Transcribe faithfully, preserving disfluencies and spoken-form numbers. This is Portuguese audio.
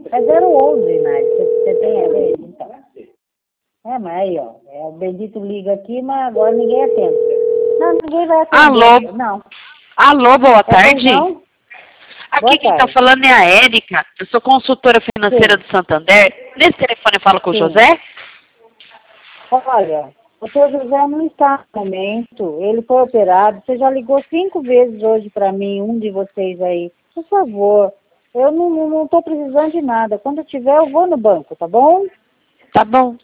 É zero onze, Nádia. Você, você tem a ver? Então. É, mas aí, ó. É, o bendito liga aqui, mas agora ninguém atende. Não, ninguém vai atender. Alô? Não. Alô, boa É, tarde. pois não? Aqui Boa quem está tarde. falando é a Érica. Eu sou consultora financeira Sim. do Santander. Nesse telefone eu falo com o Sim. José? Olha, o seu José não está no momento. Ele foi operado. Você já ligou cinco vezes hoje para mim, um de vocês aí. Por favor, eu não estou precisando de nada. Quando eu tiver, eu vou no banco, tá bom? Tá bom.